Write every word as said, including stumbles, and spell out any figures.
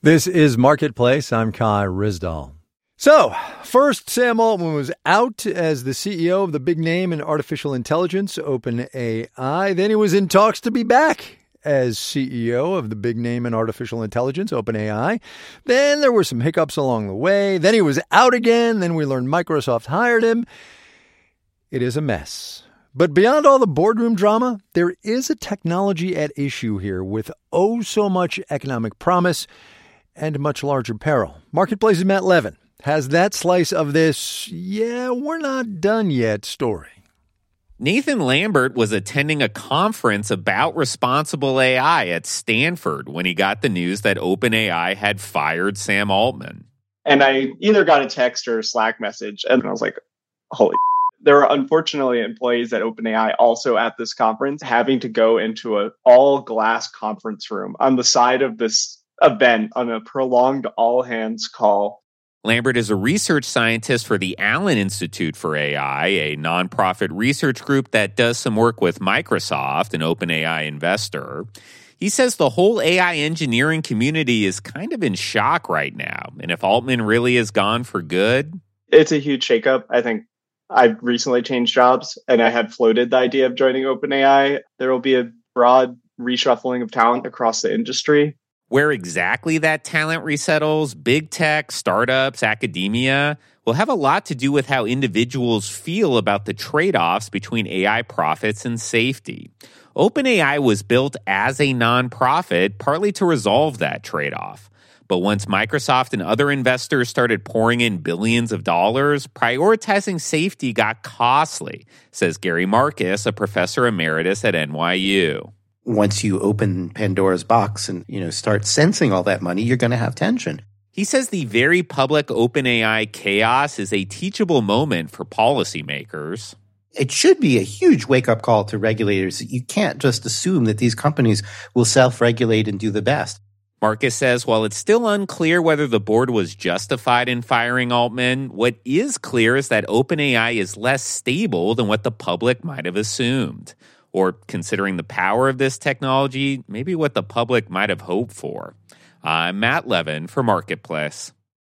This is Marketplace. I'm Kai Ryssdal. So, first, Sam Altman was out as the C E O of the big name in artificial intelligence, OpenAI. Then he was in talks to be back as C E O of the big name in artificial intelligence, OpenAI. Then there were some hiccups along the way. Then he was out again. Then we learned Microsoft hired him. It is a mess. But beyond all the boardroom drama, there is a technology at issue here with oh so much economic promise and much larger peril. Marketplace's Matt Levin has that slice of this, yeah, we're not done yet story. Nathan Lambert was attending a conference about responsible A I at Stanford when he got the news that OpenAI had fired Sam Altman. And I either got a text or a Slack message, and I was like, holy shit. There are unfortunately employees at OpenAI also at this conference having to go into an all-glass conference room on the side of this event on a prolonged all-hands call. Lambert is a research scientist for the Allen Institute for A I, a nonprofit research group that does some work with Microsoft, an OpenAI investor. He says the whole A I engineering community is kind of in shock right now. And if Altman really is gone for good... It's a huge shakeup. I think I've recently changed jobs, and I had floated the idea of joining OpenAI. There will be a broad reshuffling of talent across the industry. Where exactly that talent resettles, big tech, startups, academia, will have a lot to do with how individuals feel about the trade-offs between A I profits and safety. OpenAI was built as a nonprofit, partly to resolve that trade-off. But once Microsoft and other investors started pouring in billions of dollars, prioritizing safety got costly, says Gary Marcus, a professor emeritus at N Y U. Once you open Pandora's box and, you know, start sensing all that money, you're going to have tension. He says the very public OpenAI chaos is a teachable moment for policymakers. It should be a huge wake-up call to regulators. You can't just assume that these companies will self-regulate and do the best. Marcus says while it's still unclear whether the board was justified in firing Altman, what is clear is that OpenAI is less stable than what the public might have assumed. Or, considering the power of this technology, maybe what the public might have hoped for. I'm Matt Levin for Marketplace.